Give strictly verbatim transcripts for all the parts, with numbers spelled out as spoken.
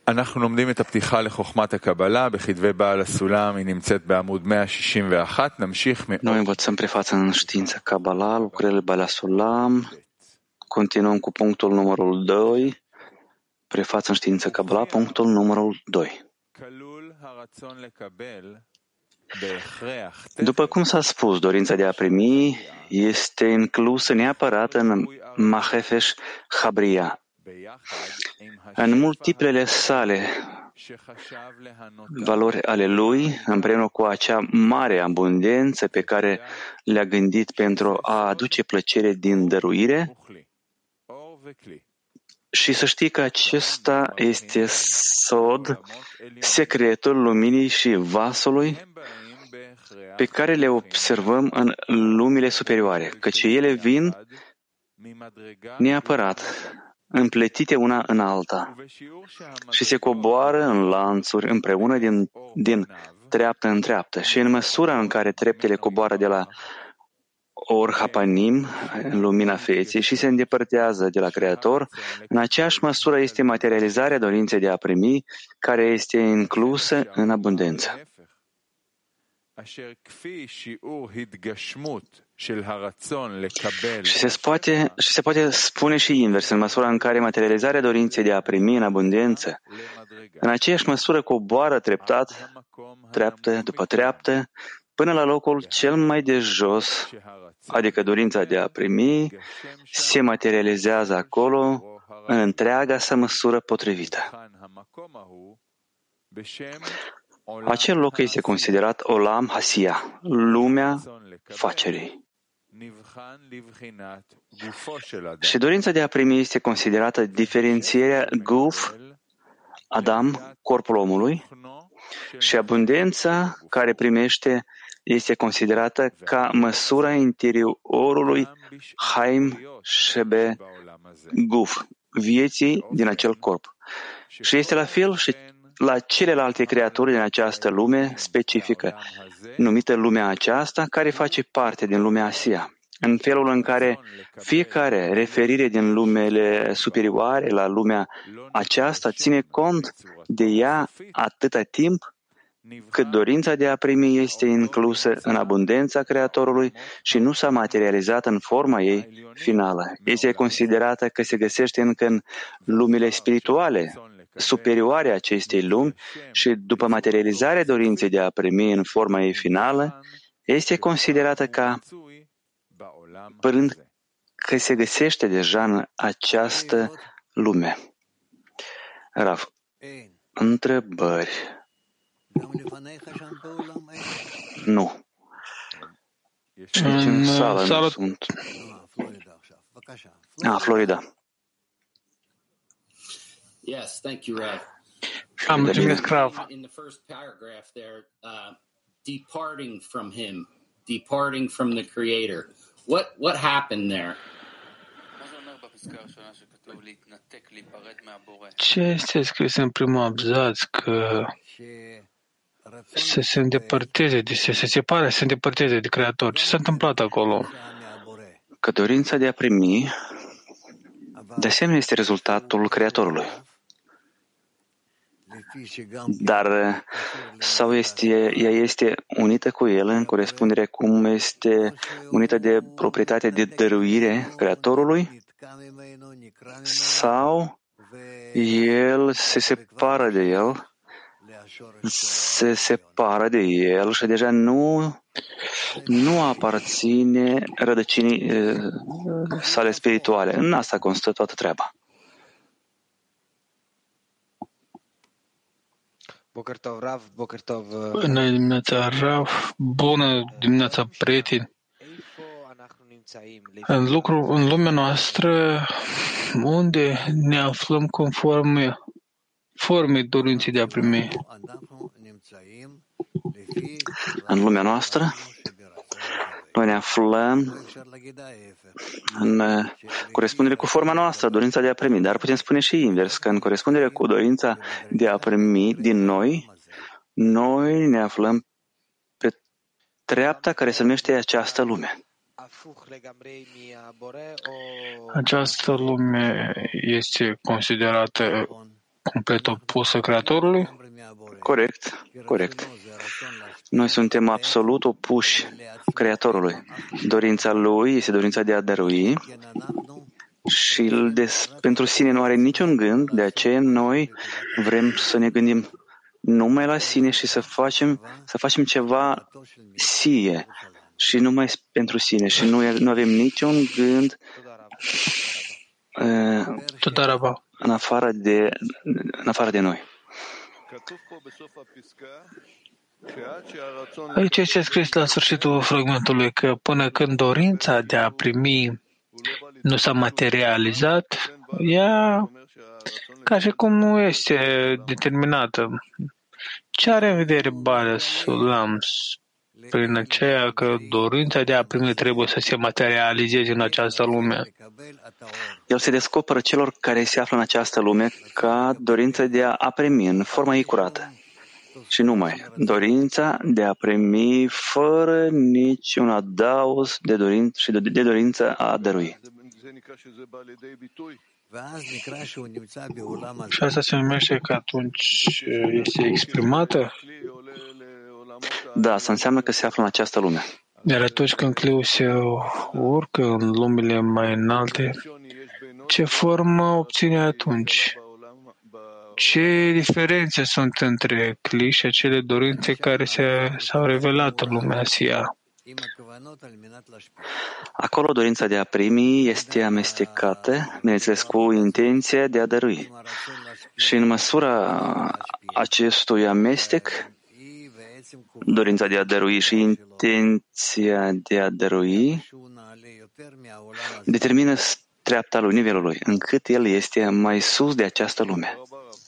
אנחנו לומדים את הפתיחה לחוכמת הקבלה בכתבי בעל הסולם, היא נמצאת בעמוד מאה שישים ואחת. נמשיך מאוד. Noi învățăm prefața în știința Kabbalah, lucrările Baal HaSulam. Continuăm cu punctul numărul doi. Prefața în știința Kabbalah, punctul numărul doi. După cum s-a spus, dorința de a primi este inclusă neapărat în Mahefesh Habria. În multiplele sale valori ale lui, împreună cu acea mare abundență pe care le-a gândit pentru a aduce plăcere din dăruire, și să știi că acesta este sod, secretul luminii și vasului pe care le observăm în lumile superioare, căci ele vin neapărat împletite una în alta și se coboară în lanțuri împreună din, din treaptă în treaptă. Și în măsura în care treptele coboară de la Orhapanim, în lumina feței, și se îndepărtează de la Creator, în aceeași măsură este materializarea dorinței de a primi, care este inclusă în abundență. Și se, poate, și se poate spune și invers, în măsura în care materializarea dorinței de a primi în abundență, în aceeași măsură coboară treptat, treaptă după treaptă, până la locul cel mai de jos, adică dorința de a primi, se materializează acolo în întreaga sa măsură potrivită. Acel loc este considerat Olam Hasia, lumea facerii. Și dorința de a primi este considerată diferențierea Guf, Adam, corpul omului, și abundența care primește este considerată ca măsura interiorului Haim Shebe Guf, vieții din acel corp. Și este la fel și la celelalte creaturi din această lume specifică, numită lumea aceasta, care face parte din lumea Asia, în felul în care fiecare referire din lumele superioare la lumea aceasta ține cont de ea atâta timp cât dorința de a primi este inclusă în abundența Creatorului și nu s-a materializat în forma ei finală. Este considerată că se găsește încă în lumile spirituale superioare acestei lumi și după materializarea dorinței de a primi în forma ei finală, este considerată ca părând că se găsește deja în această lume. Rav, întrebări? Nu. Și nici în sală nu sunt. Ah, Florida. Yes, thank you, Rav. Am mulțumesc, Rav. In the first paragraph there, uh, departing from him, departing from the Creator. What what happened there? Ce este scris în primul abzaț că să se îndepărteze, de, să se separe, să se îndepărteze de Creator? Ce s-a întâmplat acolo? Că dorința de a primi, de asemenea, este rezultatul Creatorului. Dar sau este, ea este unită cu el în corespundere cum este unită de proprietate de dăruire Creatorului, sau el se separă de el, se separă de el și deja nu, nu aparține rădăcinii sale spirituale. În asta constă toată treaba. Bună dimineața, Rav. Bună dimineața, prieteni. În, lucru, în lumea noastră, unde ne aflăm conform formei dorinței de a primi? În lumea noastră, noi ne aflăm în corespundere cu forma noastră, dorința de a primi. Dar putem spune și invers, că în corespundere cu dorința de a primi din noi, noi ne aflăm pe treapta care se numește această lume. Această lume este considerată complet opusă Creatorului? Corect, corect. Noi suntem absolut opuși Creatorului. Dorința Lui este dorința de a dărui și des, pentru sine nu are niciun gând, de aceea noi vrem să ne gândim numai la sine și să facem, să facem ceva sie și numai pentru sine și nu, nu avem niciun gând uh, în afară de, în afară de noi. Aici este scris la sfârșitul fragmentului că până când dorința de a primi nu s-a materializat, ea ca și cum nu este determinată. Ce are în vedere Baal Sulam prin aceea că dorința de a primi trebuie să se materializeze în această lume? El se descoperă celor care se află în această lume ca dorința de a primi în forma ei curată. Și numai dorința de a primi fără niciun adaos de dorință și de dorință a dărui. Și asta se numește că atunci este exprimată? Da, asta înseamnă că se află în această lume. Iar atunci când cliul se urcă în lumile mai înalte, ce formă obține atunci? Ce diferențe sunt între cli și acele dorințe care se, s-au revelat în lumea Asia? Acolo dorința de a primi este amestecată, bineînțeles, cu intenția de a dărui. Și în măsura acestui amestec, dorința de a dărui și intenția de a dărui determină treapta lui, nivelul lui, încât el este mai sus de această lume.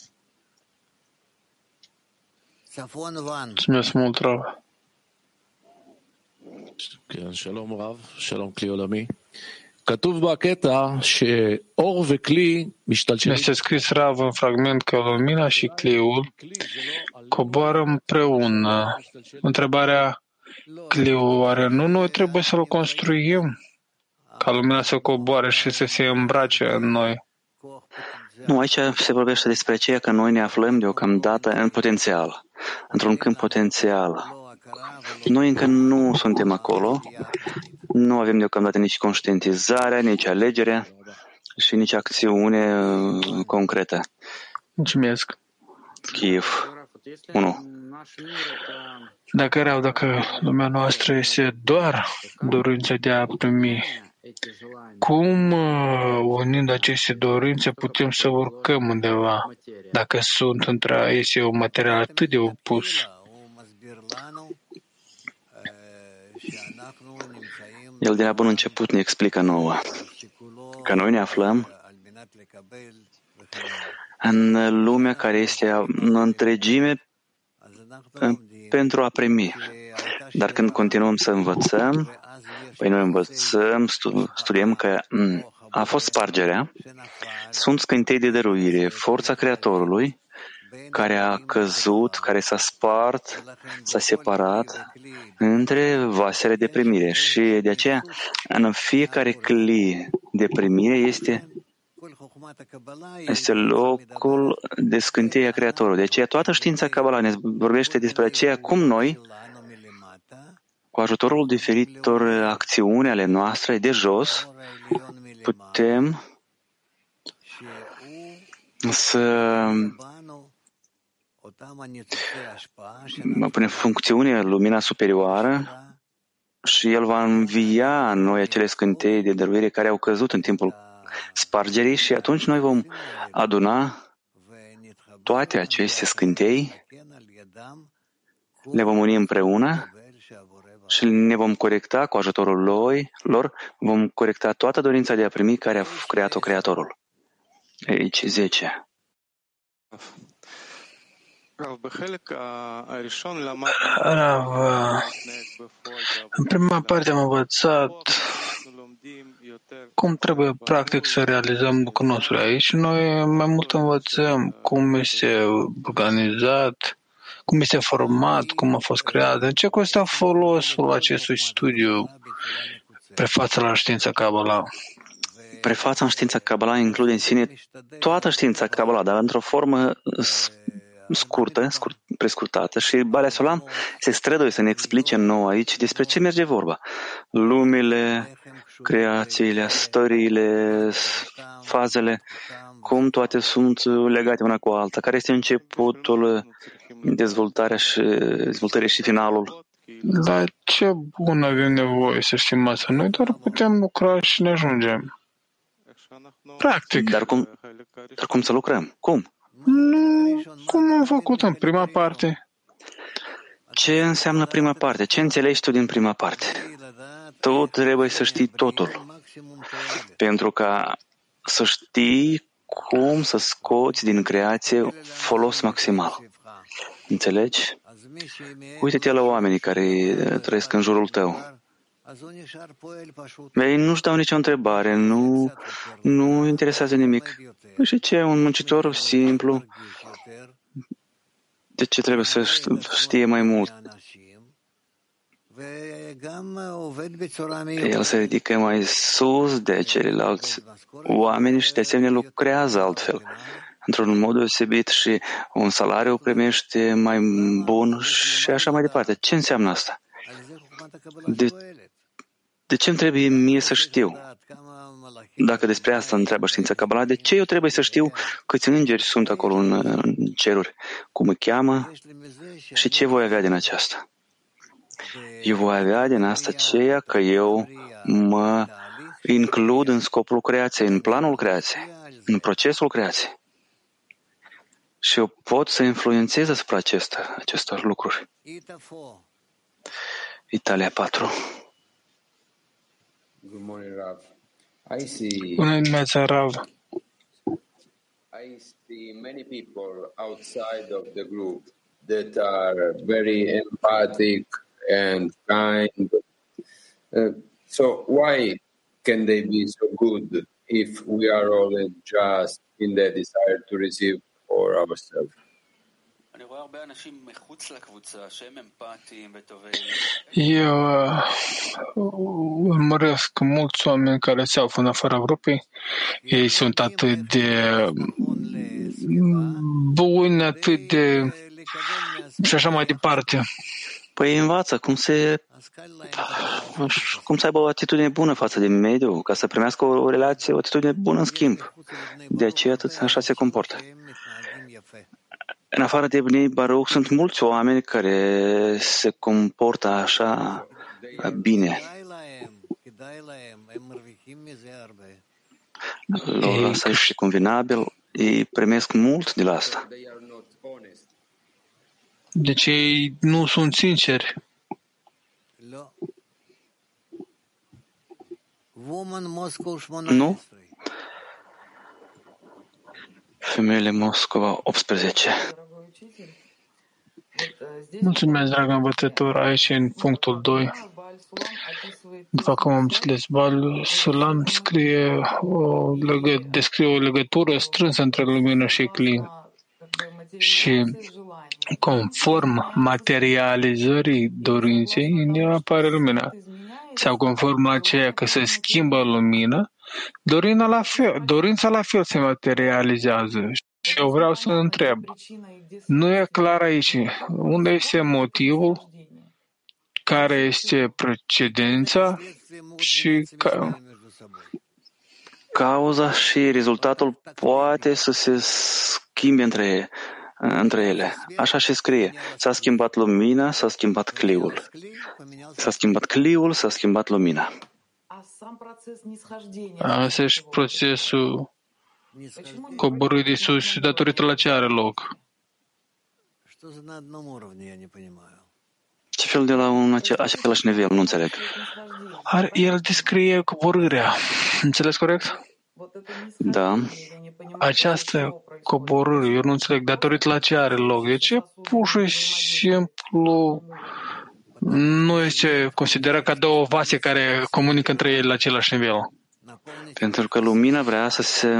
Mulțumesc mult, Rav. שלום רב, שלום כלי עולמי. כתוב בקטע שאור וכלי משתלשלים. Este scris, Rav, în fragment că lumina și cliul coboară împreună. Întrebarea, cliul oare nu noi trebuie să-l construim? Ca lumina să coboare și să se îmbrace în noi. Nu, aici se vorbește despre aceea că noi ne aflăm deocamdată în potențial, într-un câmp potențial. Noi încă nu suntem acolo, nu avem deocamdată nici conștientizarea, nici alegerea și nici acțiune concretă. Mulțumesc. Kiev unu. Dacă erau, dacă lumea noastră este doar dorința de a primi, cum, unind aceste dorințe, putem să urcăm undeva, dacă sunt între este un material atât de opus? El de la bun început ne explică nouă că noi ne aflăm în lumea care este în întregime pentru a primi. Dar când continuăm să învățăm, păi noi învățăm, studiem că a fost spargerea, sunt scântei de dăruire, forța Creatorului, care a căzut, care s-a spart, s-a separat între vasele de primire. Și de aceea, în fiecare cli de primire este, este locul de scânteie a Creatorului. De aceea, toată știința Kabbalah ne vorbește despre aceea cum noi, cu ajutorul diferitor acțiuni ale noastre de jos, putem să pune în funcțiune lumina superioară și El va învia în noi acele scântei de dăruire care au căzut în timpul spargerii și atunci noi vom aduna toate aceste scântei, le vom uni împreună și ne vom corecta cu ajutorul lor, vom corecta toată dorința de a primi care a creat-o Creatorul. Aici, zece. Rav, în prima parte am învățat cum trebuie practic să realizăm lucrul nostru aici. Noi mai mult învățăm cum este organizat, cum este format, cum a fost creat, în ce constă folosul acestui studiu prefață la știința Kabbalah. Prefața în știința Kabbalah include în sine toată știința Kabbalah, dar într-o formă scurtă, scurt, prescurtată, și Balea Solam se străduie să ne explice nouă aici despre ce merge vorba. Lumile, creațiile, stările, fazele, cum toate sunt legate una cu alta, care este începutul, dezvoltarea și, dezvoltării și finalul. La ce bun avem nevoie să știm asta? Noi doar putem lucra și ne ajungem. Practic. Dar cum, dar cum să lucrăm? Cum? Nu, cum am făcut în prima parte? Ce înseamnă prima parte? Ce înțelegi tu din prima parte? Tu trebuie să știi totul. Pentru ca să știi cum să scoți din creație folos maximal. Înțelegi? Uite-te la oamenii care trăiesc în jurul tău. Ei nu-și dau nicio întrebare, nu, nu interesează nimic. Și ce? Un muncitor simplu. De ce trebuie să știe mai mult? El se ridică mai sus de ceilalți oameni și de asemenea lucrează altfel, într-un mod deosebit, și un salariu primește mai bun și așa mai departe. Ce înseamnă asta? De, de ce îmi trebuie mie să știu? Dacă despre asta întreabă știința Kabbalah, de ce eu trebuie să știu câți îngeri sunt acolo în, în ceruri? Cum îi cheamă? Și ce voi avea din aceasta? Eu voi avea din asta ceea că eu mă includ în scopul creației, în planul creației, în procesul creației. Și eu pot să influențez asupra acestor, acestor lucruri. Italia patru. Bună dimineața, Rav. I see many people outside of the group that are very empathic and kind. Uh, so why can they be so good if we are always just in the desire to receive for ourselves? Eu uh, urmăresc mulți oameni care se află în afara grupei. Ei sunt atât de buni, atât de... și așa mai departe. Păi învață cum se cum să aibă o atitudine bună față de mediu, ca să primească o, o relație, o atitudine bună în schimb. De aceea atât așa se comportă. În afară de Bnei Baruch sunt mulți oameni care se comportă așa bine. Lor asta este convenabil, ei primesc mult de la asta. Deci ei nu sunt sinceri. Nu? Femeile Moscova optsprezece. Mulțumesc, dragă învățător. Aici, în punctul doi, după cum am înțeles, Baal Sulam scrie o legă, descrie o legătură strânsă între lumină și Kli. Și conform materializării dorinței, în ea apare lumina. Sau conform la aceea că se schimbă lumina, dorința la fel, dorința la fel se materializează. Și eu vreau să întreb, nu e clar aici, unde este motivul, care este precedența și ca... cauza și rezultatul poate să se schimbe între, între ele. Așa și scrie. S-a schimbat lumina, s-a schimbat cliul. S-a schimbat cliul, s-a schimbat lumina. Asta și procesul coborârii de sus datorită la ce are loc. Ce fel de la un același nivel? Nu înțeleg. Ar, el descrie coborârea. Înțeles corect? Da. Această coborâre, eu nu înțeleg, datorită la ce are loc. De ce pur și simplu nu este considerat ca două vase care comunică între ele la același nivel? Pentru că lumina vrea să se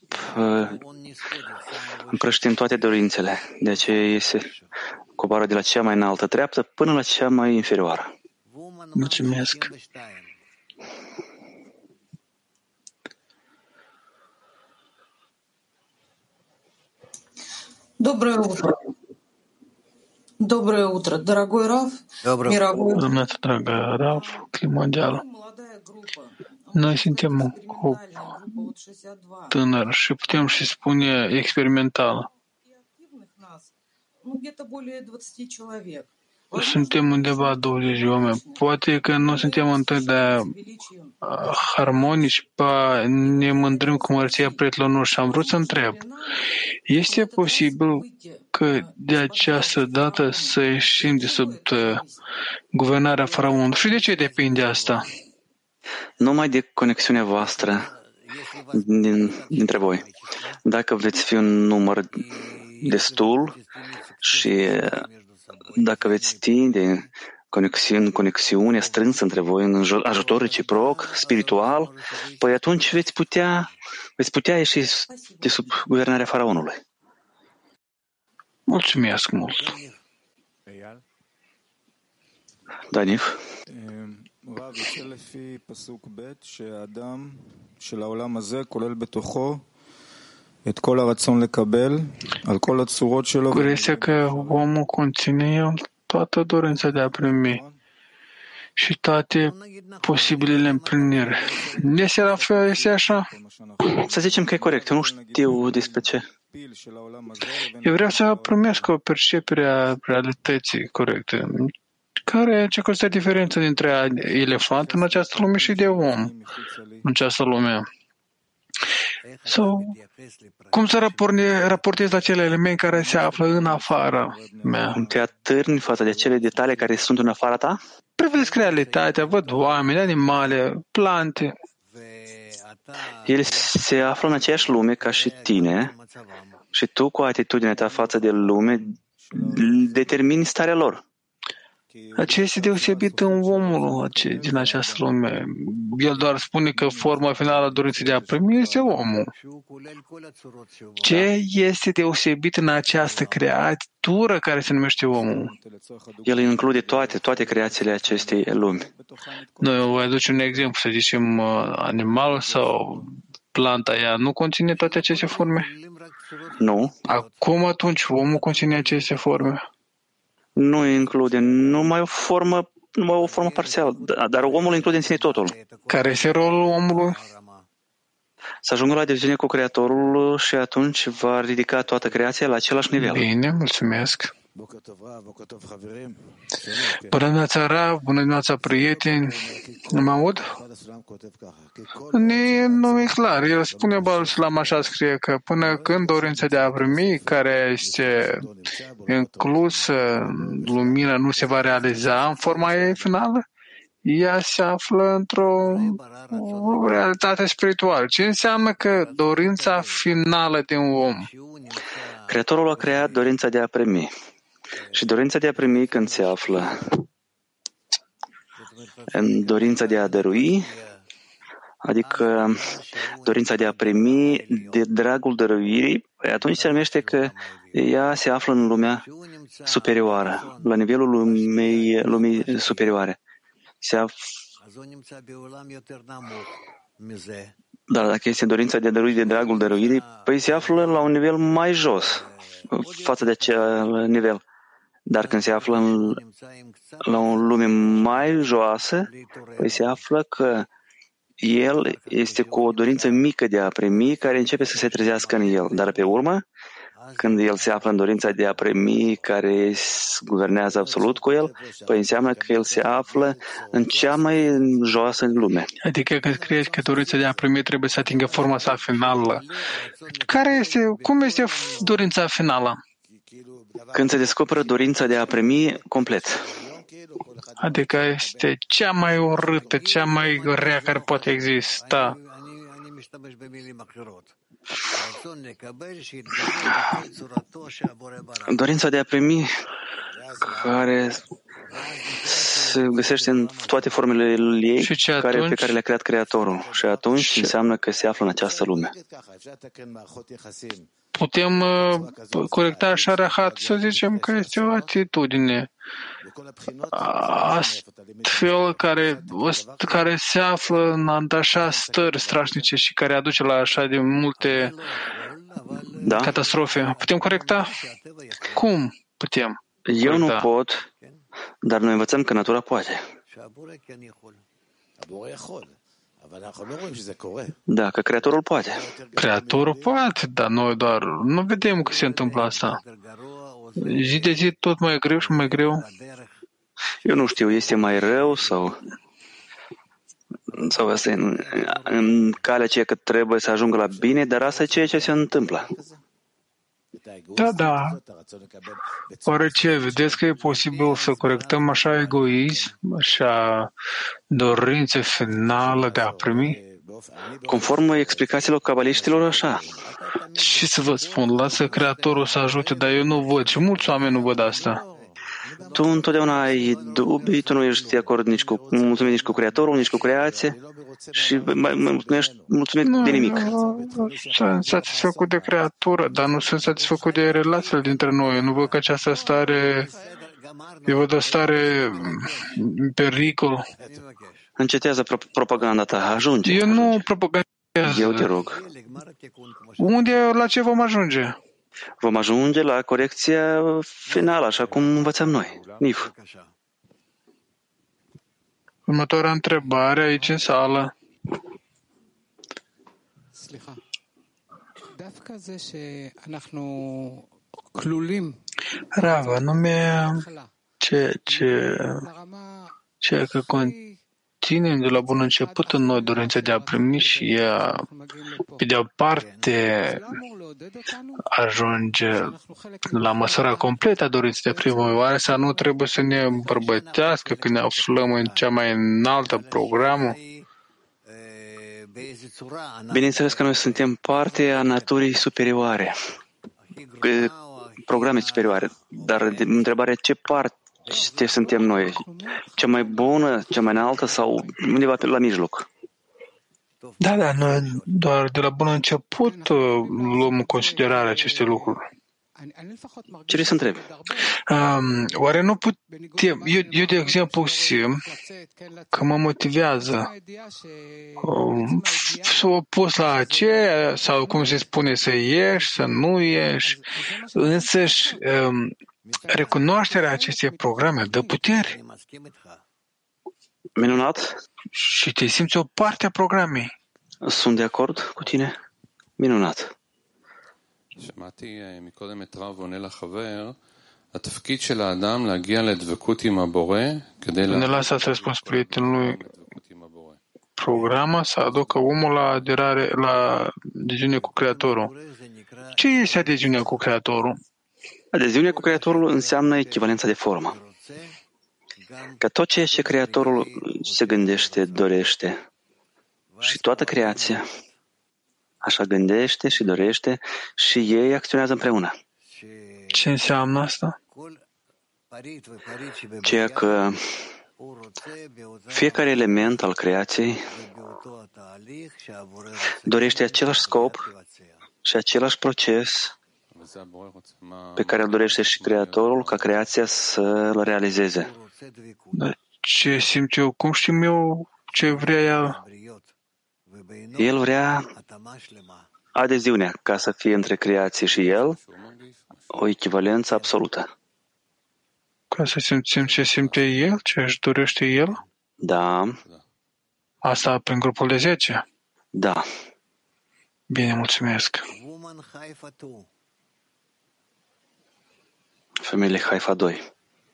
împrăștie în toate dorințele. De aceea se coboară de la cea mai înaltă treaptă până la cea mai inferioară. Mulțumesc. Доброе утро. Доброе утро, дорогой Рав, мировой. Dumneavoastră, dragă Rav, Clip Mondial. Noi suntem un grup tânăr și putem și spune experimental. Suntem undeva douăzeci de oameni. Poate că nu suntem întâi de harmonici, pa ne mândrim cu mărția prietenilor noștri. Am vrut să întreb, este posibil că de această dată să ieșim de sub guvernarea faraonului? Și de ce depinde asta? Numai de conexiunea voastră din, dintre voi. Dacă veți fi un număr destul și dacă veți tinde conexiune, conexiune strânsă între voi în ajutor reciproc, spiritual, păi atunci veți putea, veți putea ieși de sub guvernarea faraonului. Mulțumesc mult. Danif. רב, יוצא לפי פסוק ב' שהאדם של העולם הזה כולל בתוכו את כל הרצון לקבל על כל הצורות שלו. Este că omul conține el toată dorința de a primi și toate posibilele împliniri. Este la fel, este așa? Să zicem că e corect, eu nu știu despre ce. Eu vreau să primesc o percepere a realității corecte. Care, ce constă diferența dintre elefant în această lume și de om în această lume? Sau cum să raportez la acele elemente care se află în afara mea? Cum te atârni față de acele detalii care sunt în afara ta? Privesc realitatea, văd oameni, animale, plante. Ele se află în aceeași lume ca și tine și tu, cu atitudinea ta față de lume, determini starea lor. Ce este deosebit în omul din această lume? El doar spune că forma finală a dorinței de a primi este omul. Ce este deosebit în această creatură care se numește omul? El include toate, toate creațiile acestei lumi. Noi voi aduce un exemplu, să zicem, animal sau planta ea nu conține toate aceste forme? Nu. Acum atunci omul conține aceste forme? Nu include numai o formă, numai o formă parțială, dar omul include în sine totul. Care este rolul omului? Să ajungă la diviziune cu Creatorul și atunci va ridica toată creația la același nivel. Bine, mulțumesc. Bună dimineața, Rav, bună dimineața, prieteni. Nu mă aud? Nu e clar. El spune, Baal Slam, așa scrie, că până când dorința de a primi, care este inclusă lumina, nu se va realiza în forma ei finală, ea se află într-o realitate spirituală. Ce înseamnă că dorința finală de un om? Creatorul a creat dorința de a primi. Și dorința de a primi, când se află în dorința de a dărui, adică dorința de a primi de dragul dăruirii, atunci se numește că ea se află în lumea superioară, la nivelul lumii, lumii superioare. Se af... Dar dacă este dorința de a dărui de dragul dăruirii, păi se află la un nivel mai jos față de acel nivel. Dar când se află în, la o lume mai joasă, păi se află că el este cu o dorință mică de a primi, care începe să se trezească în el. Dar pe urmă, când el se află în dorința de a primi, care guvernează absolut cu el, păi înseamnă că el se află în cea mai joasă lume. Adică când crezi că dorința de a primi trebuie să atingă forma sa finală. Care este, cum este dorința finală? Când se descoperă dorința de a primi complet. Adică este cea mai urâtă, cea mai rea care poate exista. Dorința de a primi care se găsește în toate formele ei care, pe care le-a creat Creatorul. Și atunci și înseamnă că se află în această lume. Putem uh, corecta așa rahat, să zicem că este o atitudine astfel care, care se află în așa stări strașnice și care aduce la așa de multe Da? catastrofe. Putem corecta? Cum putem Eu corecta? nu pot, dar noi învățăm că natura poate. Da, că Creatorul poate. Creatorul poate, dar noi doar nu vedem că se întâmplă asta. Zi de zi tot mai greu și mai greu. Eu nu știu, este mai rău sau sau asta e în, în calea ceea că trebuie să ajungă la bine, dar asta e ceea ce se întâmplă. Da, da. Oare ce? Vedeți că e posibil să corectăm așa egoism, așa dorință finală de a primi? Conform explicațiilor cabaliștilor, așa. Și să vă spun, lasă Creatorul să ajute, dar eu nu văd și mulți oameni nu văd asta. Tu întotdeauna ai dubii, tu nu ești de acord nici cu mulțumit nici cu Creatorul, nici cu creație și nu ești mulțumit nu, de nimic. Sunt satisfăcut de creatură, dar nu sunt satisfăcut de relațiile dintre noi. Nu văd că această stare, eu văd o stare în pericol. Încetează pro- propaganda ta, ajunge. Eu nu propagandez. Eu te rog. Unde, la ce vom ajunge? Vom ajunge la corecția finală, așa cum învățăm noi. N I F. Următoarea întrebare aici în sală. Rav, anume ce, ce, ce că conținem de la bun început în noi dorința de a primi și ea, pe de o parte, ajunge la măsura completă a dorinței de a primi. Oare să nu trebuie să ne îmbărbătească când ne aflăm în cea mai înaltă programă? Bineînțeles că noi suntem parte a naturii superioare, programe superioare, dar întrebarea ce parte suntem noi? Cea mai bună, cea mai înaltă sau undeva la mijloc? Da, da, noi doar de la bun început luăm în considerare aceste lucruri. Ce să întreb? Um, oare nu putem, eu, eu de exemplu simt că mă motivează um, să o pus la aceea sau cum se spune să ieși, să nu ieși, însăși um, recunoașterea acestei programe dă putere. Minunat. Și te simți o parte a programei. Sunt de acord cu tine. Minunat. שמעתי מקודם את רב עונה לחבר, התפקיד של האדם להגיע לדבקות עם הבורא כדי Ne lăsați răspuns prietenului programa să aducă omul la aderare, la adeziune cu Creatorul. Ce este adeziunea cu Creatorul? Adeziunea cu Creatorul înseamnă echivalența de formă. Că tot ceea ce Creatorul se gândește, dorește și toată creația așa gândește și dorește și ei acționează împreună. Ce înseamnă asta? Ceea că fiecare element al creației dorește același scop și același proces pe care îl dorește și Creatorul ca creația să-l realizeze. Dar ce simt eu? Cum știm eu ce vrea el? El vrea adeziunea ca să fie între creație și el o echivalență absolută. Ca să simțim ce simte el, ce își dorește el? Da. Asta prin grupul de zece? Da. Bine, mulțumesc. Femeile Haifa doi.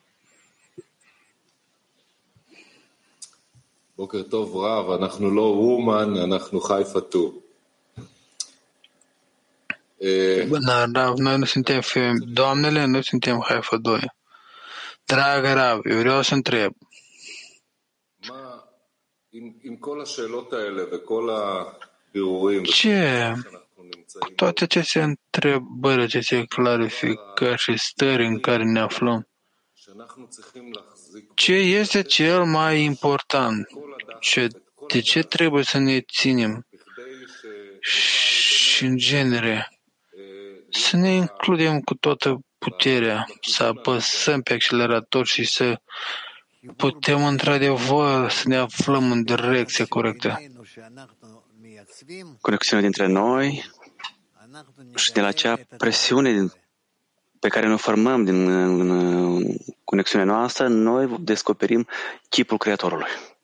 בוקר טוב רב, אנחנו לא רומן, אנחנו חיפה טו. Bună, Rav, noi nu suntem femei. Doamnele, noi suntem Haifa doi. Dragă Rav, eu vreau să întreb. Ce? Cu toate aceste întrebări, aceste clarificări și stări în care ne aflăm, ce este cel mai important? Ce, de ce trebuie să ne ținem? Și, în genere, să ne includem cu toată puterea, să apăsăm pe accelerator și să putem, într-adevăr, să ne aflăm în direcția corectă. Conexiunea dintre noi și de la acea presiune pe care ne formăm din în conexiunea noastră, noi descoperim chipul Creatorului.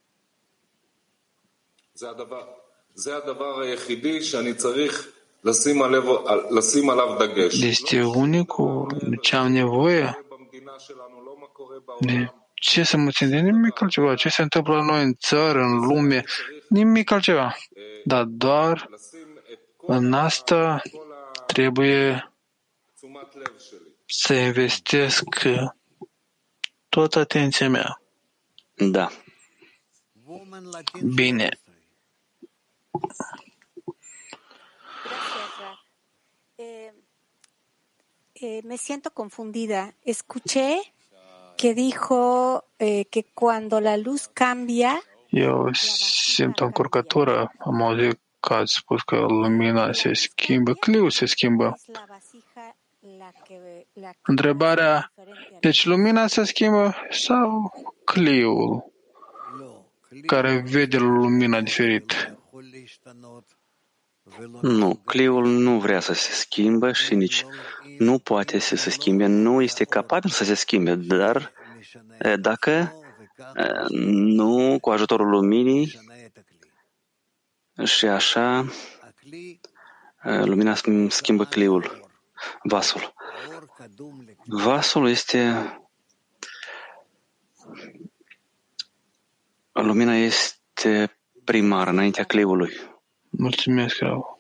Este unicul ce am nevoie de ce să mă țin de nimic altceva, ce se întâmplă la noi în țară, în lume, nimic altceva. Dar doar în asta trebuie să investesc toată atenția mea. Da. Bine. Eh, me siento confundida. Escuché que dijo eh, que cuando la luz cambia. Eu simt o încurcătură. Am auzit că ați spus că lumina se schimbă, cliul se schimbă. Întrebarea, deci lumina se schimbă sau cliul care vede lumina diferit? Nu, cliul nu vrea să se schimbe și nici nu poate să se schimbe, nu este capabil să se schimbe, dar dacă nu cu ajutorul luminii și așa lumina schimbă cliul, vasul. Vasul este lumina este primară înaintea cliului. Mulțumesc, Rav.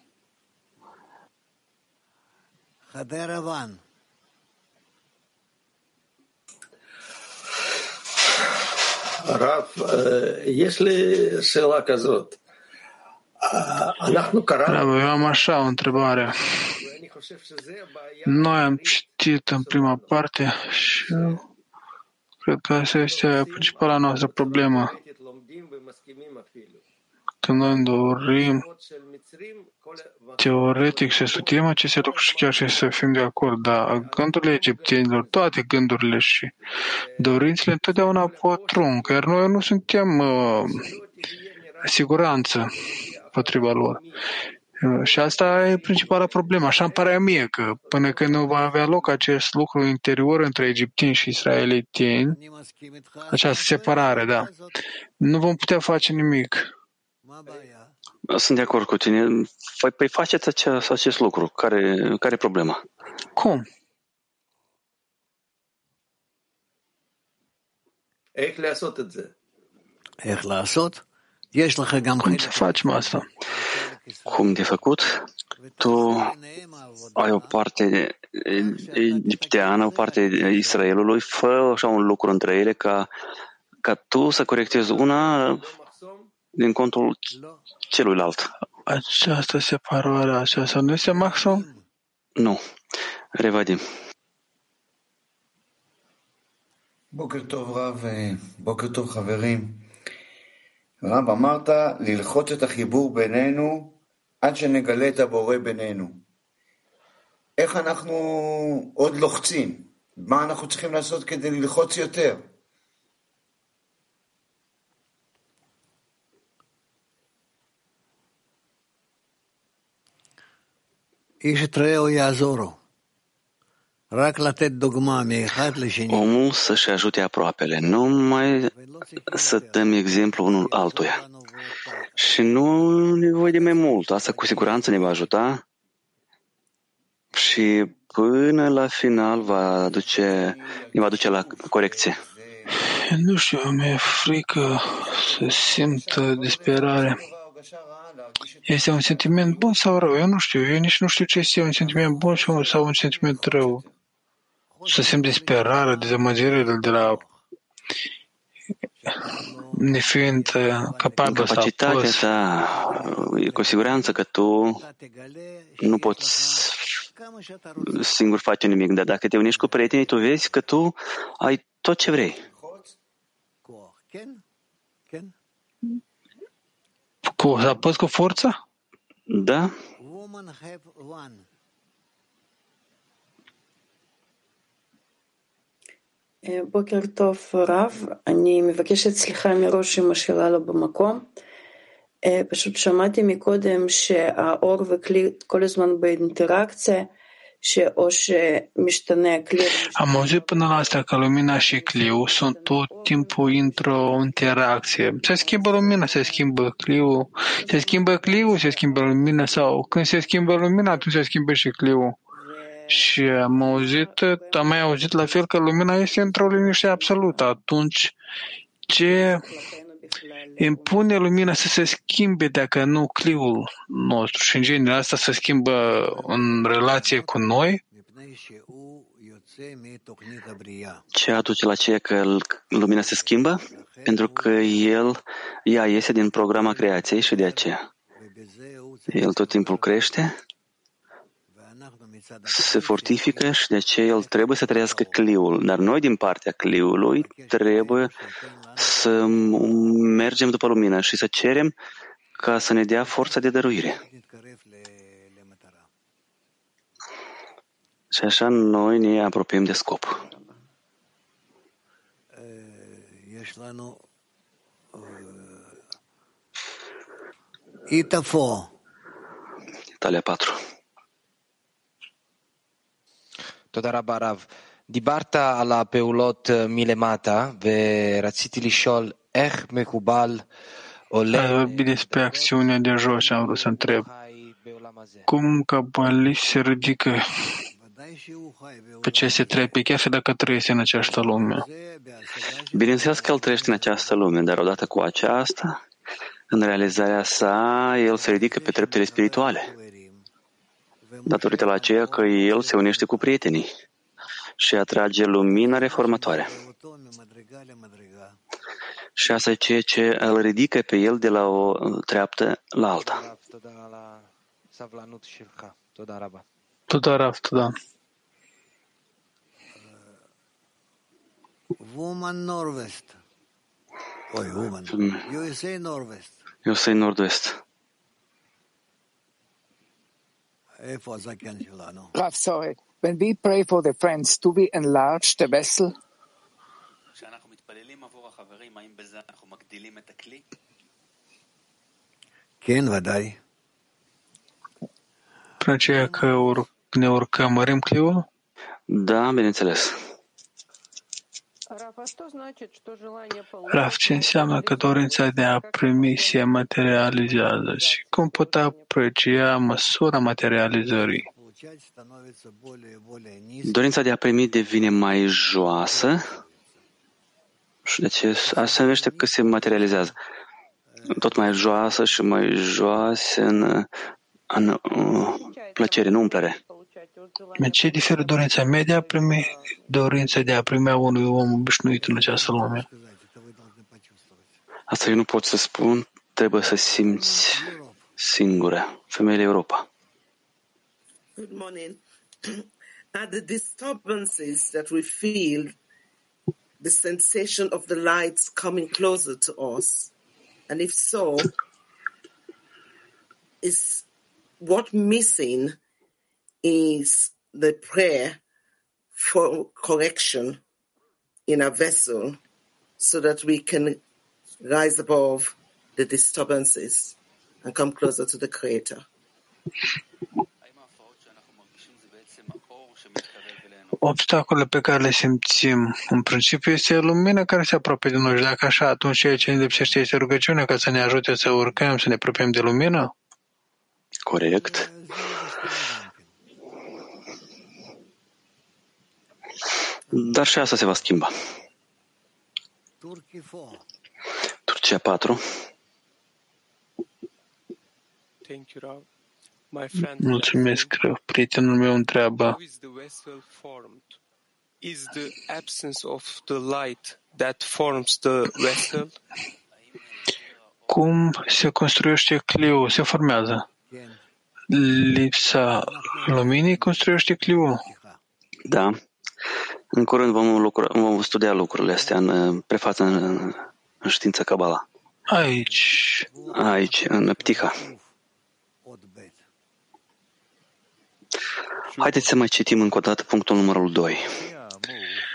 Rav, יש לי שאלה כזאת. אנחנו קראנו... Rav, eu am așa o întrebare. Noi am citit în prima parte și cred că asta este principala noastră problemă. Când noi dorim teoretic să studiem aceste lucruri și chiar și să fim de acord, dar gândurile egiptenilor, toate gândurile și dorințele întotdeauna potrung, iar noi nu suntem uh, siguranță potriva lor. Uh, și asta e principala problemă. Așa îmi pare mie că până când nu va avea loc acest lucru interior între egipteni și israeliteni, această separare, da, nu vom putea face nimic. Sunt de acord cu tine. Păi, păi faceți acest, acest lucru. Care, care e problema? Cum? Cum să facem asta? Cum de făcut? Tu ai o parte egipteană, o parte Israelului, fă așa un lucru între ele ca, ca tu să corectezi una din contul celuilalt. Această separare, aceasta nu este maxim? Nu. Revadim. בוקר טוב רב, בוקר טוב חברים. רב, אמרת ללחוץ את החיבור בינינו עד שנגלה את הבורא בינינו. איך אנחנו עוד לוחצים? מה אנחנו צריכים לעשות כדי ללחוץ יותר? Omul să-și ajute aproapele, nu mai să dăm exemplu unul altuia. Și nu nevoie de mai mult. Asta cu siguranță ne va ajuta și până la final va aduce, ne va duce la corecție. Nu știu, mi-e frică să simt disperare. Este un sentiment bun sau rău? Eu nu știu. Eu nici nu știu ce este un sentiment bun sau un sentiment rău. Să simt disperare, dezamăgire de la nefiind capabil să apăs. Ta, e cu siguranță că tu nu poți singur face nimic, dar dacă te unești cu prietenii, tu vezi că tu ai tot ce vrei. Cu, să apăs cu forță? Da. בוקר טוב רב, אני מבקשת סליחה מראש אם השאלה לא במקום. פשוט שמעתי מקודם שהאור וכלי כל הזמן באינטראקציה, שאו שמשתנה הכלי. Am auzit până la asta că lumina și cliul sunt tot timpul într-o interacție. Se schimbă lumina, se schimbă cliul, se schimbă cliul, se schimbă lumina sau când se schimbă lumina, atunci se schimbă și cliul. Și am auzit, am mai auzit la fel că lumina este într-o liniște absolută. Atunci, ce impune lumina să se schimbe dacă nu cliul nostru? Și în general asta se schimbă în relație cu noi? Ce aduce la ceea că lumina se schimbă? Pentru că el, ea iese din programa creației și de aceea. El tot timpul crește, se fortifică și de aceea el trebuie să trăiască cliul. Dar noi, din partea cliului, trebuie să mergem după lumină și să cerem ca să ne dea forța de dăruire. Și așa noi ne apropiem de scop. Italia patru. תודה רבה רב. דיברת על הפעולות מלמטה ורציתי לשאול איך מקובל Ai vorbit despre acțiunea de jos și am vrut să întreb cum cabalist se ridică pe aceste trei pe chiar și dacă trăiește în această lume. Bineînțeles că el trăiește în această lume, dar odată cu aceasta, în realizarea sa, el se ridică pe treptele spirituale. Datorită la aceea că el se unește cu prietenii și atrage lumina reformatoare. Și asta e ceea ce îl ridică pe el de la o treaptă la alta. Toda Rav, toda. Woman Northwest. Oi, woman. U S A Northwest. U S A Nord-West. Rav, sorry. When we pray for the friends, do we enlarge the vessel? כן, ודאי. Prin aceea că ur- ne urcăm, mărim cliul? Da, bineînțeles. Rav, ce înseamnă că dorința de a primi se materializează și cum pot aprecia măsura materializării? Dorința de a primi devine mai joasă și de ce asta se numește că se materializează. Tot mai joasă și mai joasă în, în uh, plăcere, în umplere. Ce diferă dorința mea de a primi, dorința de a primi a unui om obișnuit în această lume? Asta eu nu pot să spun, trebuie să simți singură. Femeile Europa. Good morning. Are the disturbances that we feel, the sensation of the lights coming closer to us? And if so, is what missing is the prayer for correction in a vessel so that we can rise above the disturbances and come closer to the Creator. Obstacolele pe care le simțim, în principiu, este lumina care se apropie de noi. Și dacă așa, atunci ceea ce ne lipsește este rugăciunea ca să ne ajute să urcăm, să ne apropiem de lumină? Corect. Dar și asta se va schimba. Turcia patru. Mulțumesc, prietenul meu întreabă. Is the absence of the light that forms the vessel? Cum se construiește cliul? Se formează. Lipsa luminii construiește cliul? Da. În curând vom, lucra, vom studia lucrurile astea în prefață în, în știința Kabbalah. Aici. Aici, în Ptiha. Haideți să mai citim încă o dată punctul numărul doi.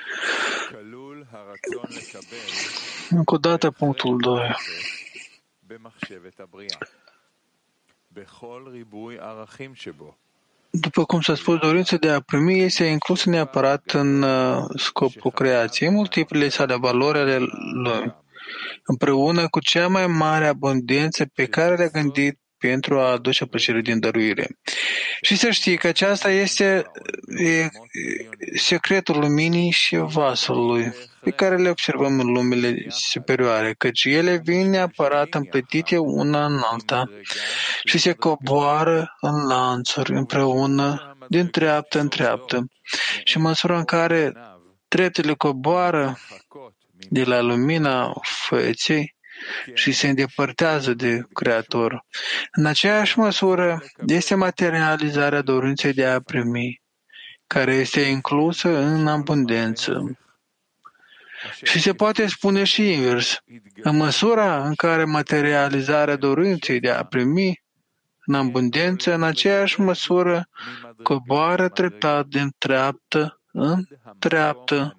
Încă o dată punctul doi. După cum s-a spus, dorința de a primi este inclusă neapărat în scopul creației, multiplele sale valori ale lui, împreună cu cea mai mare abundență pe care le-a gândit pentru a aduce plăcere din dăruire. Și să știi că aceasta este e, secretul luminii și vasului pe care le observăm în lumile superioare, căci ele vin neapărat împletite una în alta și se coboară în lanțuri împreună din treaptă în treaptă. Și în măsura în care treptele coboară de la lumina feței și se îndepărtează de Creator, în aceeași măsură este materializarea dorinței de a primi, care este inclusă în abundență. Și se poate spune și invers. În măsura în care materializarea dorinței de a primi în abundență, în aceeași măsură coboară treptat din treaptă în treaptă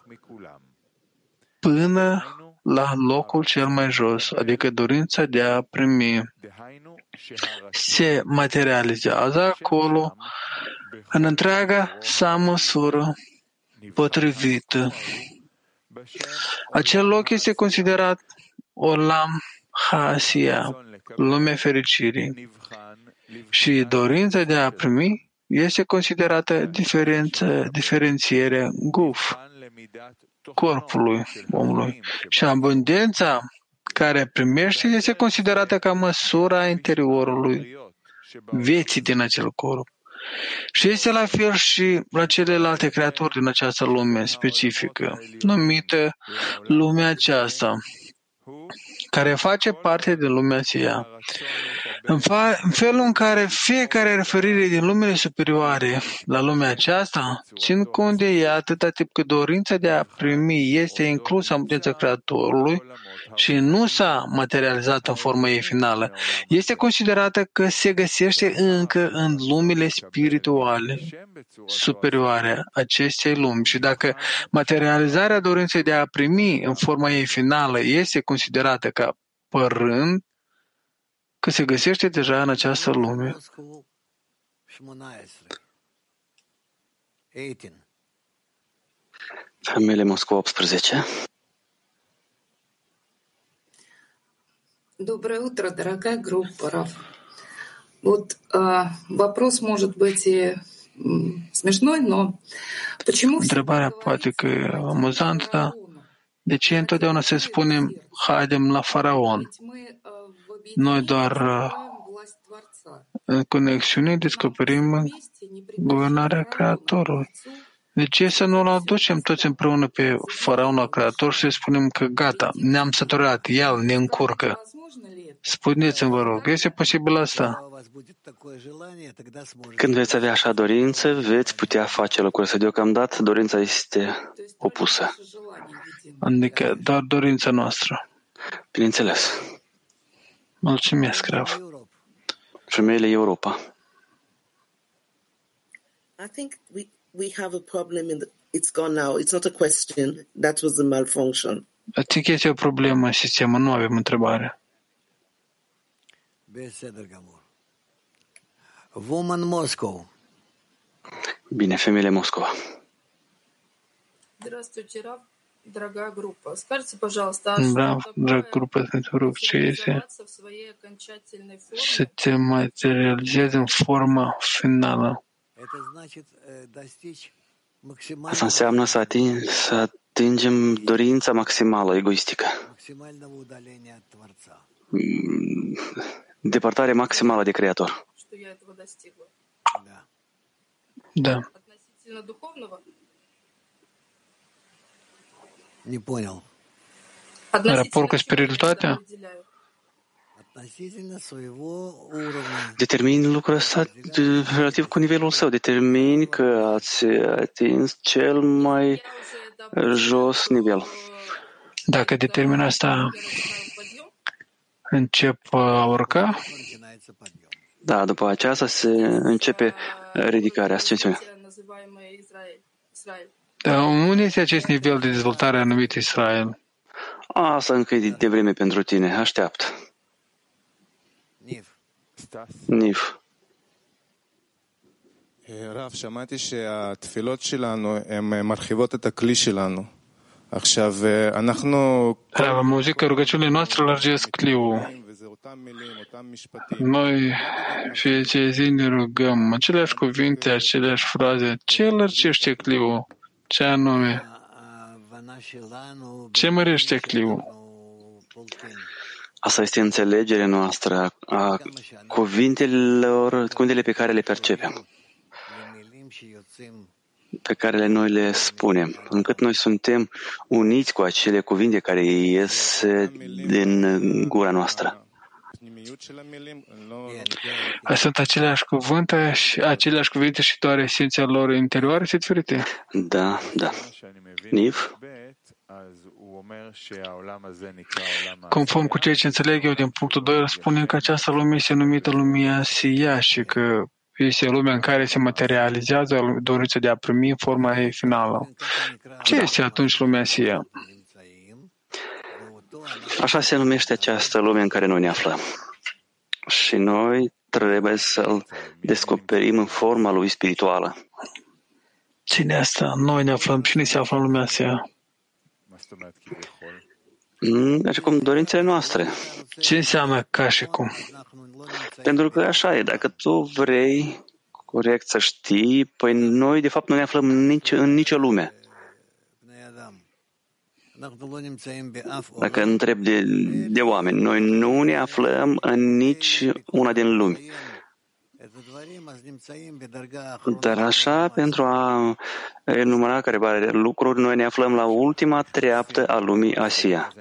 până la locul cel mai jos, adică dorința de a primi. Se materializează acolo în întreaga sa măsură potrivită. Acel loc este considerat Olam Ha'asiya, lumea fericirii, și dorința de a primi este considerată diferență, diferențierea guf, corpului omului, și abundența care primește este considerată ca măsura interiorului vieții din acel corp. Și este la fel și la celelalte creaturi din această lume specifică, numită lumea aceasta, care face parte din lumea aceea. În, fa- în felul în care fiecare referire din lumele superioare la lumea aceasta țin cont de ea atâta timp cât dorința de a primi este inclusă în abundența Creatorului și nu s-a materializat în forma ei finală, este considerată că se găsește încă în lumile spirituale superioare acestei lumi. Și dacă materializarea dorinței de a primi în forma ei finală este considerată ca părând, că se găsește deja în această lume. Femeile Moscova optsprezece. Доброе утро, дорогая группа, Рав. Вот а, вопрос может быть и смешной, но почему... Întrebarea poate că e amuzantă, dar de ce întotdeauna se spune haidem la faraon? Noi doar în conexiune descoperim guvernarea Creatorului. De ce să nu-l aducem toți împreună pe faraon la Creator și să spunem că gata, ne-am săturat, el ne încurcă? Spuneți-mi, vă rog, este posibil asta? Când veți avea așa dorință, veți putea face lucruri. Să deocamdată dorința este opusă. Adică doar dorința noastră. Bineînțeles. Mulțumesc, Rav. Femeile Europa. I think we we have a problem in the, it's gone now. It's not a question. That was the malfunction. Adică este o problemă în sistemă, nu avem întrebare. Woman Moscow. Bine, femeile Moscova. Здравствуйте, Рав, дорогая группа. Скажите, пожалуйста, Рав, дорогая группа, ce este să te materializezi în forma finală? Asta înseamnă să, ating, să atingem dorința maximală egoistică. Depărtare maximală de Creator. Da. Не понял. Raport cu spiritualitatea? Determin lucrul ăsta relativ cu nivelul său. Determin că ați atins cel mai jos nivel. Dacă determin asta, încep a urca? Da, după aceasta se începe ridicarea, ascensiunea. Dar unde este acest nivel de dezvoltare anumit Israel? Asta încă e de vreme pentru tine. Așteaptă. Nif. רב, שמעתי שהתפילות שלנו הן מרחיבות את הכלי שלנו. עכשיו, אנחנו... Rav, am auzit că rugăciunile noastre lărgesc cliul. Noi fiecare zi ne rugăm aceleași cuvinte, aceleași fraze. Ce lărgește cliul? Ce anume? Ce mărește cliul? Asta este înțelegerea noastră a cuvintelor, cuvintele pe care le percepem, pe care noi le spunem, încât noi suntem uniți cu acele cuvinte care ies din gura noastră. Sunt aceleași cuvinte și aceleași cuvinte și doar esenția lor interioară sunt diferite? Da, da. Niv? Conform cu ceea ce înțeleg eu din punctul doi, spune că această lume este numită lumea Sia și că este lumea în care se materializează dorința de a primi forma ei finală. Ce este atunci lumea Sia? Așa se numește această lume în care noi ne aflăm. Și noi trebuie să-l descoperim în forma lui spirituală. Cine asta? Noi ne aflăm. Cine se află în lumea Sia? Ca și cum dorințele noastre. Ce înseamnă ca și cum? Pentru că așa e. Dacă tu vrei corect să știi, păi noi de fapt nu ne aflăm nici, în nicio lume. Dacă întreb de, de oameni, noi nu ne aflăm în nici una din lumi. Dar așa, pentru a enumera careva de lucruri, noi ne aflăm la ultima treaptă a lumii Asia.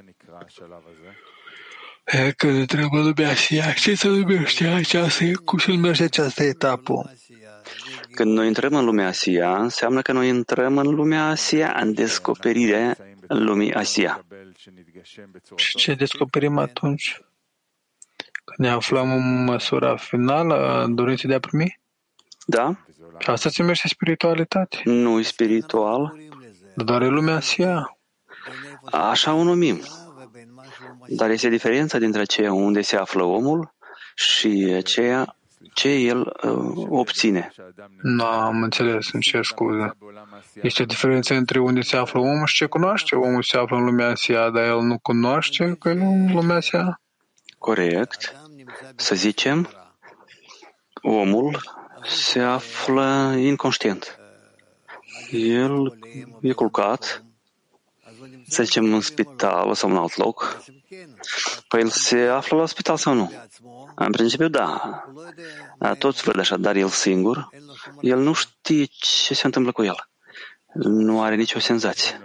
Când trebuie lumea Asia, ce se numește această, cum se numește această etapă? Când noi intrăm în lumea Asia, înseamnă că noi intrăm în lumea Asia, în descoperirea lumii Asia. Și ce descoperim atunci? Când ne aflăm în măsura finală, dorința de a primi? Da. Și asta se numește spiritualitate? Nu e spiritual. Dar doar e lumea Asia. Așa o numim. Dar este diferența dintre aceea unde se află omul și aceea ce el uh, obține. Nu am înțeles, îmi cer scuze. Este o diferență între unde se află omul și ce cunoaște. Omul se află în lumea Asia, dar el nu cunoaște că e în lumea Asia. Corect. Să zicem, omul se află inconștient. El e culcat, să zicem, în spital sau în alt loc. Păi el se află la spital sau nu? În principiu, da. Toți văd așa, dar el singur, el nu știe ce se întâmplă cu el. Nu are nicio senzație.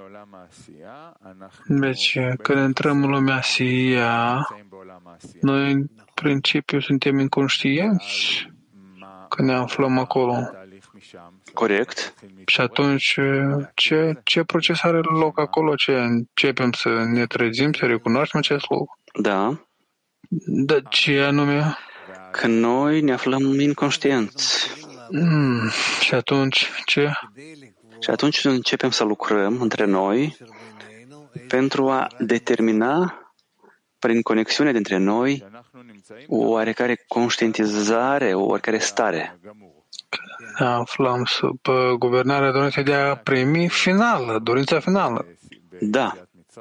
Deci, când intrăm în lumea Asia, noi, în principiu, suntem inconștienți când ne aflăm acolo. Corect. Și atunci, ce, ce proces are loc acolo? Ce începem să ne trezim, să recunoaștem acest loc? Da. Dar ce anume? Că noi ne aflăm inconștienți. Mm, și atunci, ce? Și atunci începem să lucrăm între noi pentru a determina, prin conexiune dintre noi, o oarecare conștientizare, o oarecare stare. Ne aflăm sub guvernarea dorinței de a primi finală, dorința finală. Da.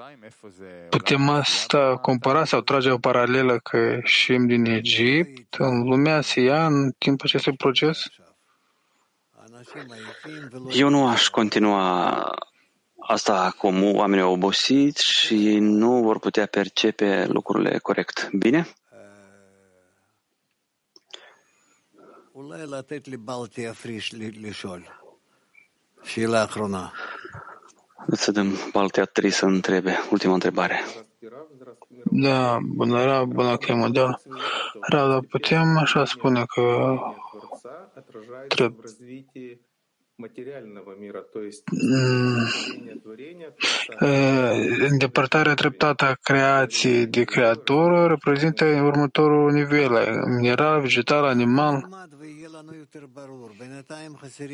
Putem asta compara sau trage o paralelă că ieșim din Egipt, în lumea Asia, în timpul acestui proces? Eu nu aș continua asta acum. Oamenii au obosit și nu vor putea percepe lucrurile corect. Bine? Să dăm Baltea Tri să întrebe. Ultima întrebare. Da, bună, Rav, bună că e mondial. Rav, dar putem așa spune că îndepărtarea treptată a creației de creatură reprezintă următorul nivel, mineral, vegetal, animal.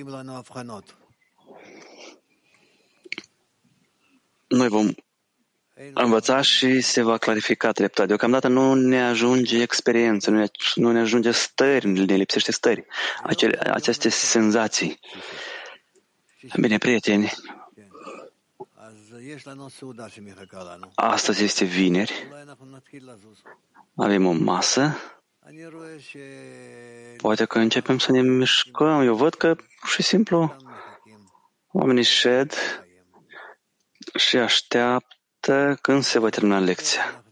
Noi vom învăța și se va clarifica treptat. Deocamdată nu ne ajunge experiență, nu ne, nu ne ajunge stări, ne lipsește stări, acele, aceste senzații. Bine, prieteni, astăzi este vineri, avem o masă, poate că începem să ne mișcăm. Eu văd că, pur și simplu, oamenii șed și așteaptă când se va termina lecția.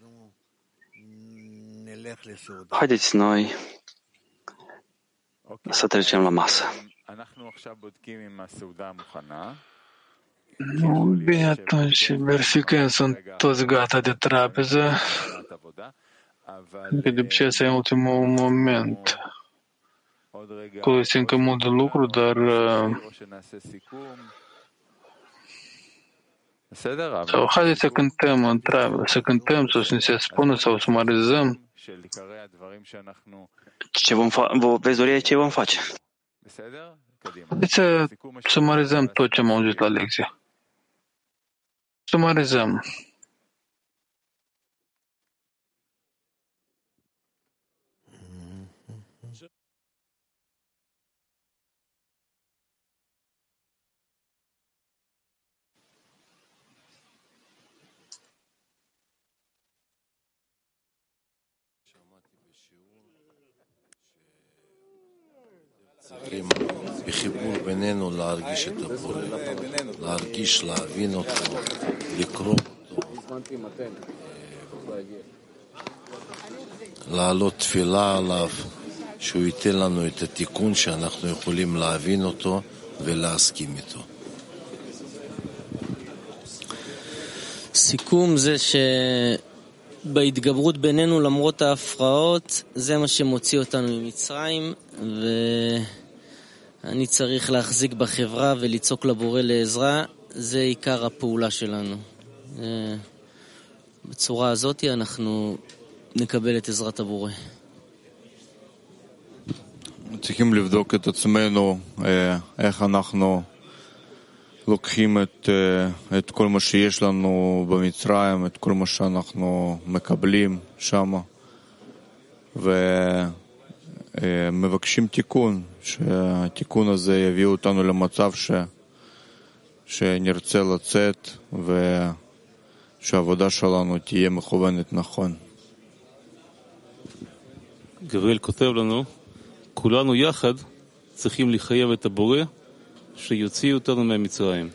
Haideți noi să trecem la masă. Nu, bine, atunci verificăm, sunt toți gata de trapeză. Că de obicei ăsta e ultimul moment. Acolo este încă mult de lucru, dar sau haideți să cântăm, întreabă, să cântăm, sau să ne se spună, sau să sumarizăm. Ce vom fa- vă veți dori ce vom face? Haideți să sumarizăm tot ce am auzit la lecție. Sumarizăm. בחיבור בינינו להרגיש את הבורא, להרגיש, להבין אותו, לקרוא אותו, לעלות תפילה עליו, שהוא ייתן לנו את התיקון שאנחנו יכולים להבין אותו ולהסכים איתו. סיכום זה שבהתגברות בינינו למרות ההפרעות זה מה שמוציא אותנו ממצרים, ואני צריך להחזיק בחברה ולצעוק לבורא לעזרה. זה עיקר הפעולה שלנו. בצורה הזאת אנחנו נקבל את עזרת הבורא. צריכים לבדוק את עצמנו איך אנחנו לוקחים את, את כל מה שיש לנו במצרים, את כל מה שאנחנו מקבלים שם, ומבקשים תיקון, שהתיקון הזה יביא אותנו למצב ש, שנרצה לצאת ושהעבודה שלנו תהיה מכוונת נכון. גבריאל כותב לנו, כולנו יחד צריכים לחייב את הבורא שיוציא אותנו מהמצרים.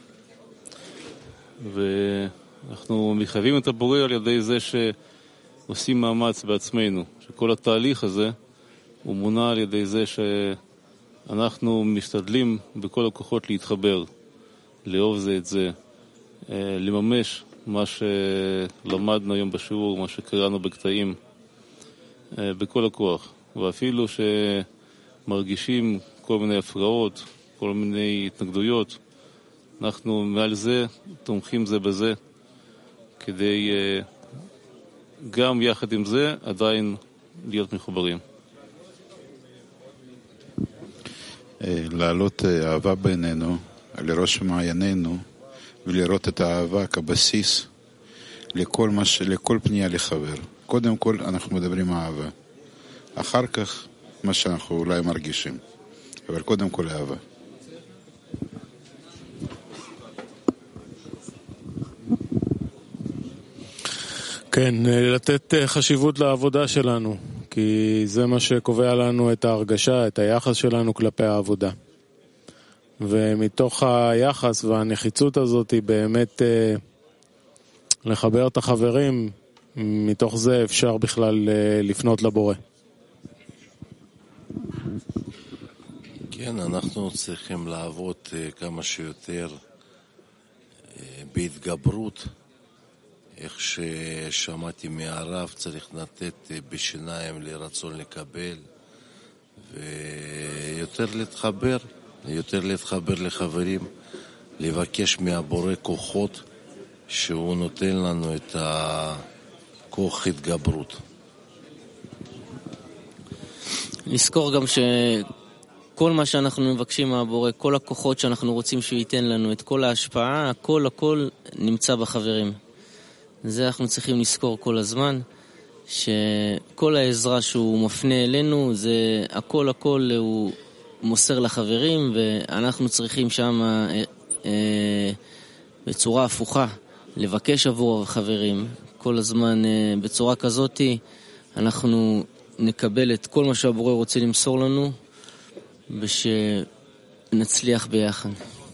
ואנחנו מחייבים את הבורא על ידי זה שעושים מאמץ בעצמנו, שכל התהליך הזה הוא מונע על ידי זה שאנחנו משתדלים בכל הכוחות להתחבר, לאהוב זה את זה, לממש מה שלמדנו היום בשיעור, מה שקראנו בקטעים, בכל הכוח. ואפילו שמרגישים כל מיני הפרעות, כל מיני התנגדויות, אנחנו מעל זה תומכים זה בזה, כדי גם יחד עם זה עדיין להיות מחוברים. להעלות אהבה בינינו, לראש מעיינינו, ולראות את האהבה כבסיס לכל, מש... לכל פנייה לחבר. קודם כל אנחנו מדברים אהבה. אחר כך מה שאנחנו אולי מרגישים. אבל קודם כל אהבה. כן, לתת חשיבות לעבודה שלנו, כי זה מה שקובע לנו את ההרגשה, את היחס שלנו כלפי העבודה. ומתוך היחס והנחיצות הזאת היא באמת לחבר את החברים, מתוך זה אפשר בכלל לפנות לבורא. כן, אנחנו צריכים לעבוד כמה שיותר בהתגברות, איך ששמעתי מהרב, צריך לתת בשיניים לרצון לקבל, ויותר להתחבר, יותר להתחבר לחברים, לבקש מהבורא כוחות, שהוא נותן לנו את הכוח התגברות. לזכור גם שכל מה שאנחנו מבקשים מהבורא, כל הכוחות שאנחנו רוצים שהוא ייתן לנו, את כל ההשפעה, הכל הכל נמצא בחברים. זה אנחנו צריכים לזכור כל הזמן, שכל העזרה שהוא מפנה אלינו, זה הכל הכל הוא מוסר לחברים, ואנחנו צריכים שם אה, אה, בצורה הפוכה, לבקש עבור החברים. כל הזמן אה, בצורה כזאת אנחנו נקבל את כל מה שהבורא רוצה למסור לנו, ושנצליח ביחד.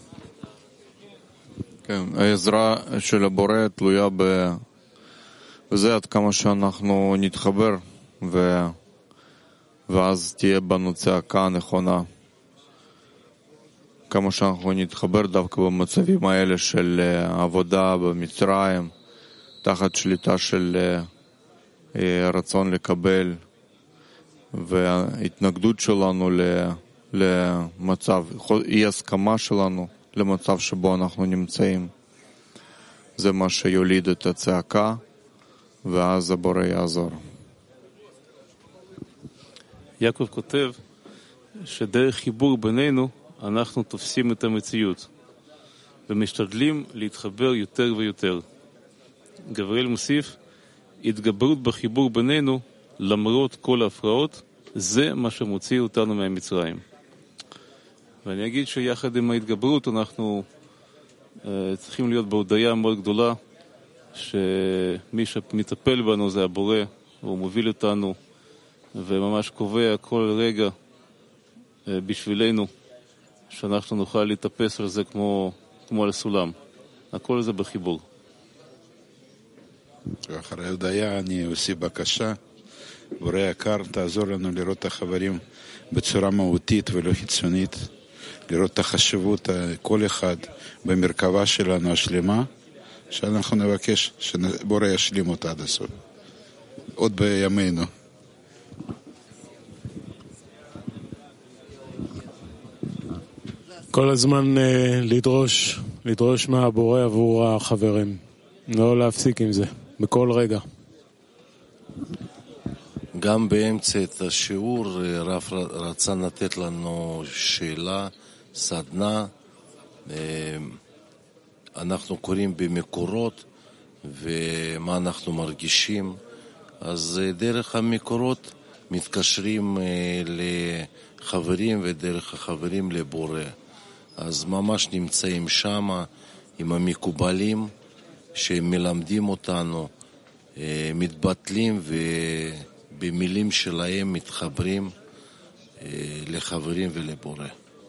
כן, העזרה של הבורא תלויה בזה עד כמה שאנחנו נתחבר, ו... ואז תהיה בנו צעקה הנכונה. כמה שאנחנו נתחבר דווקא במצבים האלה של עבודה במצרים, תחת שליטה של רצון לקבל, וההתנגדות שלנו למצב, אי הסכמה שלנו למצב שבו אנחנו נמצאים, זה מה שיוליד את הצעקה, ואז הבורא יעזור. יעקב כותב שדרך חיבור בינינו אנחנו תופסים את המציאות ומשתדלים להתחבר יותר ויותר. גבריאל מוסיף, התגברות בחיבור בינינו למרות כל ההפרעות, זה מה שמוציא אותנו מהמצרים. ואני אגיד שיחד עם ההתגברות אנחנו uh, צריכים להיות בהודיה מאוד גדולה שמי שמטפל בנו זה הבורא, הוא מוביל אותנו וממש קובע כל רגע uh, בשבילנו שאנחנו נוכל להתאפס על זה כמו, כמו על סולם. הכל זה בחיבור. אחרי ההודיה אני עושה בקשה, בורא יקר, תעזור לנו לראות את החברים בצורה מהותית ולא חיצונית, לראות את החשיבות כל אחד במרכבה שלנו השלמה, שאנחנו נבקש שבורא ישלים אותה עד הסוף, עוד בימינו. כל הזמן uh, לדרוש, לדרוש מהבורא עבור החברים, לא להפסיק עם זה, בכל רגע. גם באמצע את השיעור רב רצה לתת לנו שאלה, סדנה, אנחנו קוראים במקורות ומה אנחנו מרגישים, אז דרך המקורות מתקשרים לחברים ודרך החברים לבורא, אז ממש נמצאים שם עם המקובלים שהם מלמדים אותנו, מתבטלים ובמילים שלהם מתחברים לחברים ולבורא.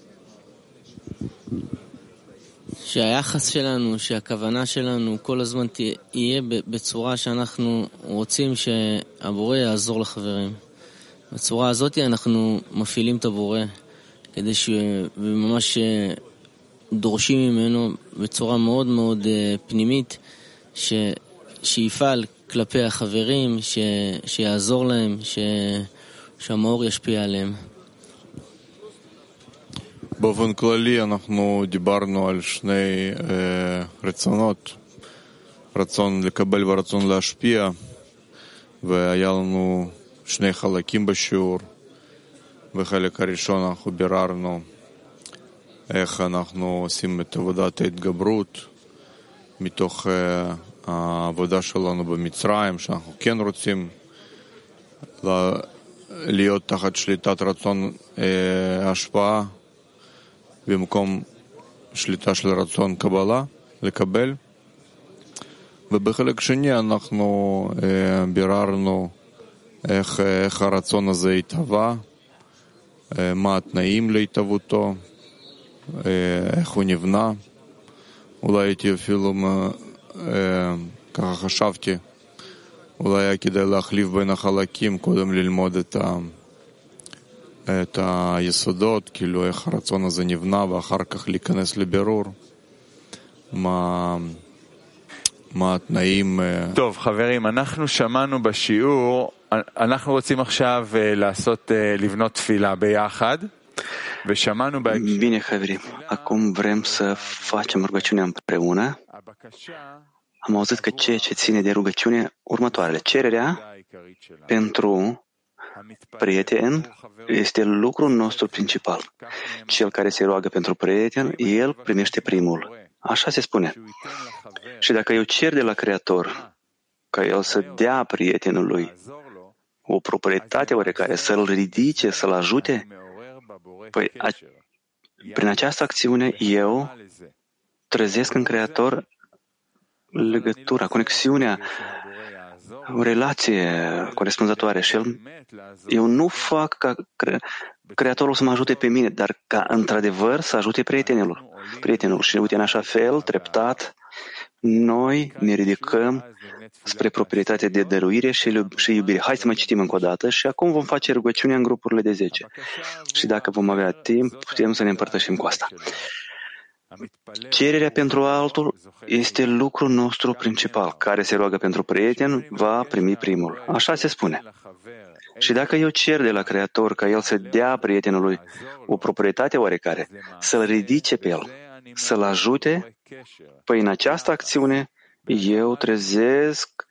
שהיחס שלנו, שהכוונה שלנו כל הזמן תהיה בצורה שאנחנו רוצים שהבורא יעזור לחברים. בצורה הזאת אנחנו מפעילים את הבורא, כדי שממש דורשים ממנו בצורה מאוד מאוד פנימית, ש... שיפעל כלפי החברים, ש... שיעזור להם, ש... שהמאור ישפיע עליהם. באופן כללי אנחנו דיברנו על שני אה, רצונות, רצון לקבל ורצון להשפיע, והיה לנו שני חלקים בשיעור. בחלק הראשון אנחנו ביררנו איך אנחנו עושים את עבודת ההתגברות מתוך אה, העבודה שלנו במצרים, שאנחנו כן רוצים לה, להיות תחת שליטת רצון אה, השפעה, במקום שליטה של רצון קבלה, לקבל. ובחלק שני אנחנו אה, ביררנו איך, איך הרצון הזה התהווה, אה, מה התנאים להתהוותו, אה, איך הוא נבנה. אולי הייתי אפילו, אה, ככה חשבתי, אולי היה כדאי להחליף בין החלקים, קודם ללמוד את ה... את היסודות, כאילו איך הרצון הזה נבנה, ואחר כך להיכנס לבירור מה, מה התנאים. טוב, חברים, אנחנו שמענו בשיעור, אנחנו רוצים עכשיו לעשות, לבנות תפילה ביחד, ושמענו בהקשר... Bine, חברים, acum vrem să facem rugăciunea împreună. Am auzit că ceea ce ține de rugăciune următoarele. Cererea pentru prieten este lucrul nostru principal. Cel care se roagă pentru prieten, el primește primul. Așa se spune. Și dacă eu cer de la Creator ca el să dea prietenului o proprietate oarecare, să-l ridice, să-l ajute? Păi, a, prin această acțiune, eu trezesc în Creator legătura, conexiunea, o relație corespunzătoare și el, eu nu fac ca cre, Creatorul să mă ajute pe mine, dar ca într-adevăr să ajute prietenul. prietenul. Și uite, în așa fel, treptat, noi ne ridicăm spre proprietate de dăruire și, și iubire. Hai să mai citim încă o dată și acum vom face rugăciunea în grupurile de zece. Și dacă vom avea timp, putem să ne împărtășim cu asta. Cererea pentru altul este lucrul nostru principal. Care se roagă pentru prieten va primi primul. Așa se spune. Și dacă eu cer de la Creator ca el să dea prietenului o proprietate oarecare, să-l ridice pe el, să-l ajute, păi în această acțiune eu trezesc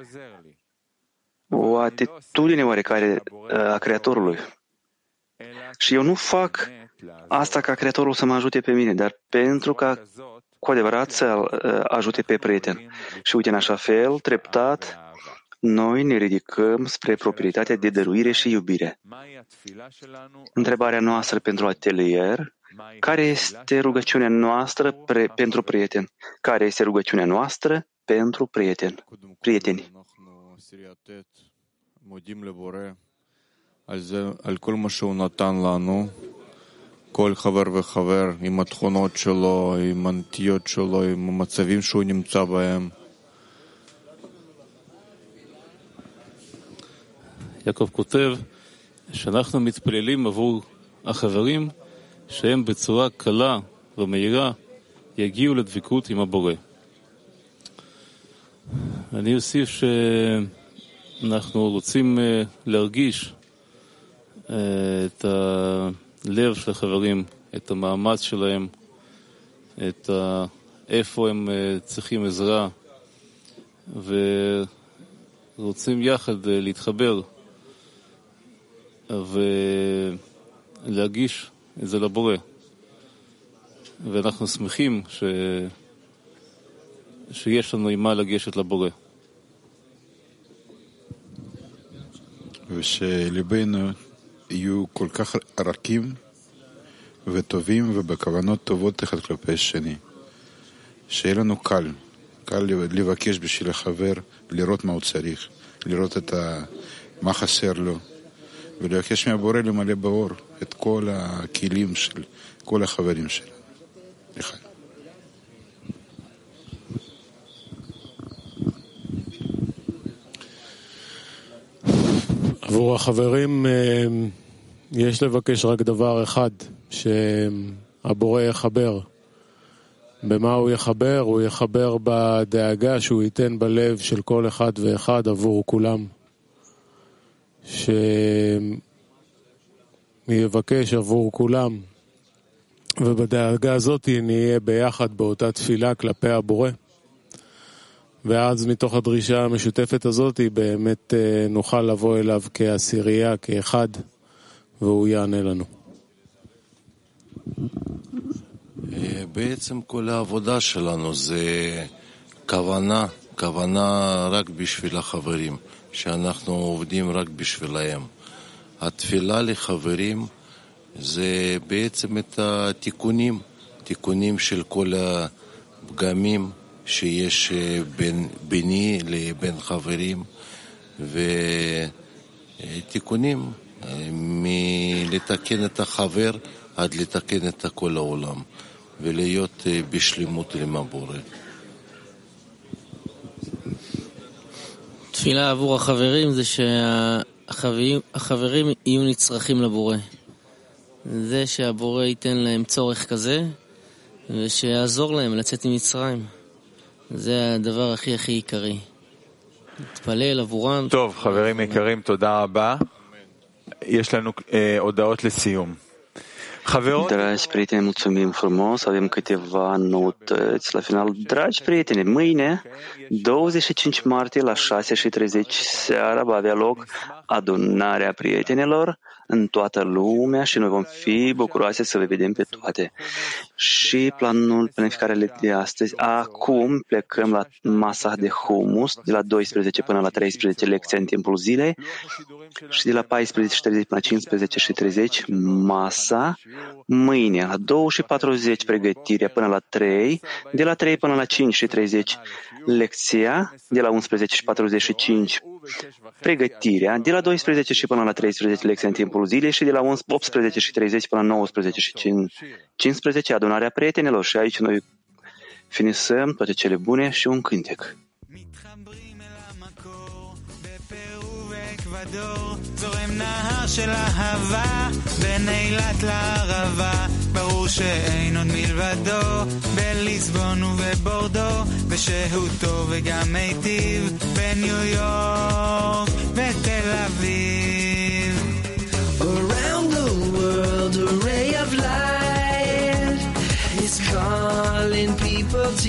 o atitudine oarecare a Creatorului. Și eu nu fac asta ca Creatorul să mă ajute pe mine, dar pentru ca cu adevărat să ajute pe prieten. Și uite, în așa fel, treptat, noi ne ridicăm spre proprietatea de dăruire și iubire. Întrebarea noastră pentru atelier: care este rugăciunea noastră pre, pentru prieten? Care este rugăciunea noastră pentru prieten? Prieteni. על כל מה שהוא נתן לנו, כל חבר וחבר עם התכונות שלו, עם הנטיות שלו, עם המצבים שהוא נמצא בהם. יעקב כותב שאנחנו מתפללים עבור החברים שהם בצורה קלה ומהירה יגיעו לדבקות עם הבורא. אני אוסיף שאנחנו רוצים להרגיש את הלב של החברים, את המאמץ שלהם, את איפה הם צריכים עזרה, ורוצים יחד להתחבר ולהגיש את זה לבורא. ואנחנו שמחים ש... שיש לנו עם מה לגשת לבורא. ושליבנו יהיו כל כך רכים וטובים ובכוונות טובות אחד כלפי השני. שיהיה לנו קל, קל לבקש בשביל החבר, לראות מה הוא צריך, לראות את ה... מה חסר לו, ולבקש מהבורא למלא באור את כל הכלים של כל החברים שלנו. לחיים. עבור החברים יש לבקש רק דבר אחד, שהבורא יחבר. במה הוא יחבר? הוא יחבר בדאגה שהוא ייתן בלב של כל אחד ואחד עבור כולם. שיבקש עבור כולם. ובדאגה הזאת נהיה ביחד באותה תפילה כלפי הבורא. ואז מתוך הדרישה המשותפת הזאת באמת נוכל לבוא אליו כעשירייה, כאחד, והוא יענה לנו. בעצם כל העבודה שלנו זה כוונה, כוונה רק בשביל החברים, שאנחנו עובדים רק בשבילהם. התפילה לחברים זה בעצם את התיקונים, תיקונים של כל הפגמים שיש בין, ביני לבין חברים, ותיקונים מלתקן את החבר עד לתקן את כל העולם, ולהיות בשלמות עם הבורא. תפילה עבור החברים זה שהחברים יהיו נצרכים לבורא. זה שהבורא ייתן להם צורך כזה, ושיעזור להם לצאת ממצרים. זה הדבר הכי הכי עיקרי. להתפלל עבורם. טוב, חברים יקרים, תודה רבה. יש לנו אה, הודעות לסיום. Dragi prieteni, mulțumim frumos, avem câteva noutăți la final. Dragi prieteni, mâine, douăzeci și cinci martie, la șase și treizeci seara, va avea loc adunarea prietenilor în toată lumea și noi vom fi bucuroase să le vedem pe toate. Și planul, planificarea de astăzi. Acum plecăm la masa de humus, de la douăsprezece până la treisprezece lecții în timpul zilei și de la paisprezece și treizeci până la cincisprezece și treizeci masa. Mâine, la două și patruzeci pregătirea până la trei, de la trei până la cinci și treizeci lecția, de la unsprezece și patruzeci și cinci pregătirea, de la douăsprezece și până la treisprezece lecții în timpul zilei și de la optsprezece și treizeci până la nouăsprezece și cincisprezece adunarea prietenilor. Și aici noi finisăm toate cele bune și un cântec. זורם נהר של אהבה בין אילת לערבה, ברור שאין עוד מלבדו בליסבון ובבורדו, ושהותו וגם מיטיב בניו יורק ותל אביב. Around the world a ray of light is calling people to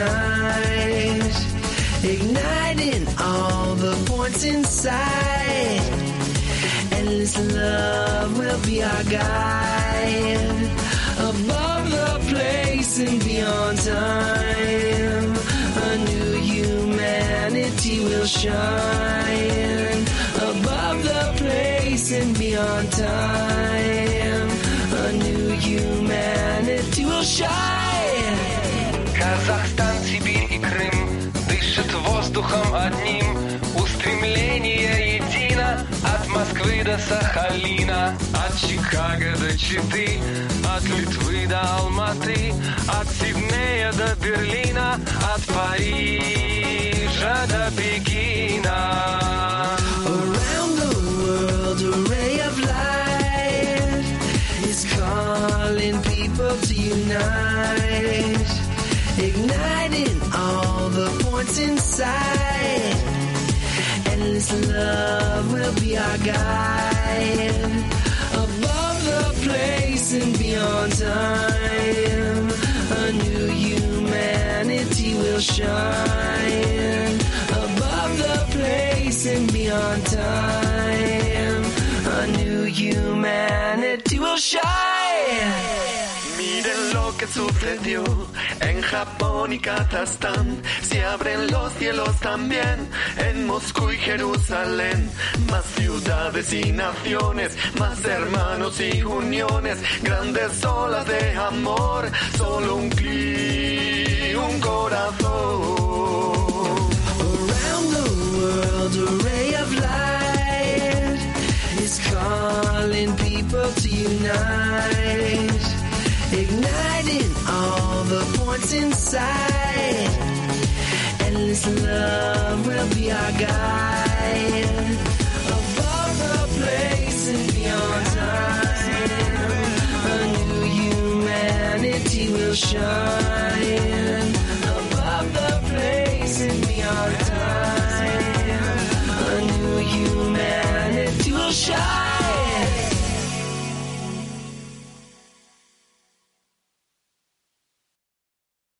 unite, igniting all the points inside. Endless love will be our guide, above the place and beyond time. A new humanity will shine, above the place and beyond time. A new humanity will shine. Казахстан, Сибирь и Крым дышит воздухом одним, устремление едино от Москвы до Сахалина, от Чикаго до Читы, от Литвы до Алматы, от Сиднея до Берлина, от Парижа до Пекина. Around the world a ray of light is calling people to unite, igniting all the points inside. Endless love will be our guide, above the place and beyond time. A new humanity will shine, above the place and beyond time. A new humanity will shine. Miren lo que sucedió en Japón y Kazajstán, se abren los cielos también en Moscú y Jerusalén. Más ciudades y naciones, más hermanos y uniones, grandes olas de amor, solo un clic, un corazón. Around the world a ray of light is calling people to unite, igniting all the points inside. Endless love will be our guide, above the place and beyond time. A new humanity will shine, above the place and beyond time.